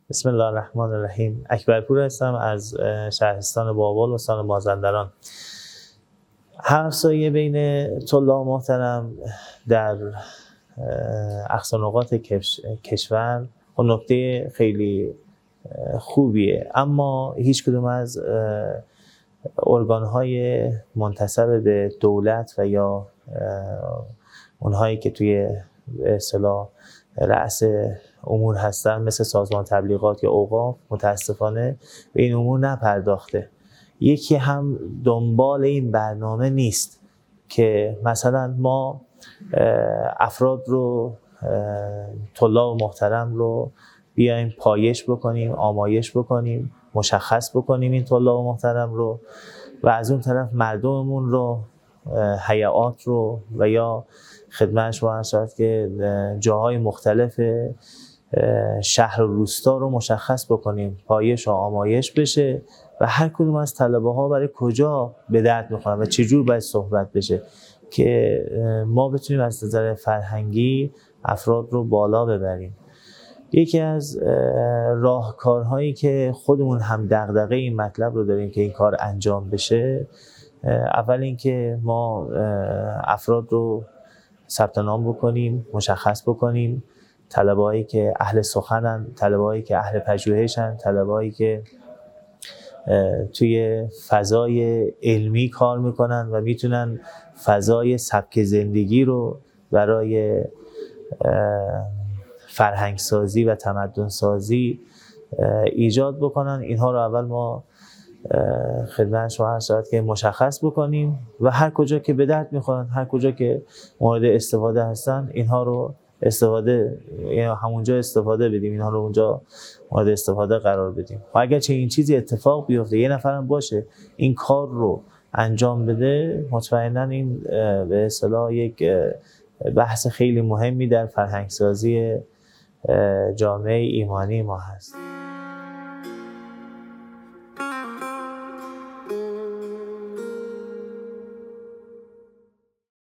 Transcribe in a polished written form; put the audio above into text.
بسم الله الرحمن الرحیم. اکبرپور هستم از شهرستان بابل استان مازندران. همسایه بین طلاب محترم در اقصا نقاط کشور و نکته خیلی خوبیه، اما هیچ کدوم از ارگان‌های منتسب به دولت و یا اونهایی که توی به اصطلاح رأس امور هستن مثل سازمان تبلیغات یا اوقاف متاسفانه به این امور نپرداخته. یکی هم دنبال این برنامه نیست که مثلا ما افراد رو، طلاب محترم رو بیایم پایش بکنیم، آمایش بکنیم، مشخص بکنیم این طلاب محترم رو، و از اون طرف مردممون رو، هیئات رو و یا خدمتش باید که جاهای مختلف شهر و روستا رو مشخص بکنیم، پایش و آمایش بشه و هر کدوم از طلبه ها برای کجا به درد میخورن و چجور باید صحبت بشه که ما بتونیم از نظر فرهنگی افراد رو بالا ببریم. یکی از راهکارهایی که خودمون هم دغدغه این مطلب رو داریم که این کار انجام بشه، اول اینکه ما افراد رو ثبت نام بکنیم، مشخص بکنیم، طلبه‌هایی که اهل سخنن، طلبه‌هایی که اهل پژوهشن، طلبه‌هایی که توی فضای علمی کار میکنن و میتونن فضای سبک زندگی رو برای فرهنگ سازی و تمدن سازی ایجاد بکنن. اینها رو اول ما خدمت شما هست که مشخص بکنیم و هر کجا که به درد میخورن، هر کجا که مورد استفاده هستن، اینها رو استفاده، یعنی همونجا استفاده بدیم، اینها رو اونجا مورد استفاده قرار بدیم. و اگر چه این چیزی اتفاق بیفته، یه نفرم باشه این کار رو انجام بده، مطمئنا این به اصطلاح یک بحث خیلی مهمی در فرهنگ سازی جامعه ایمانی ما هست.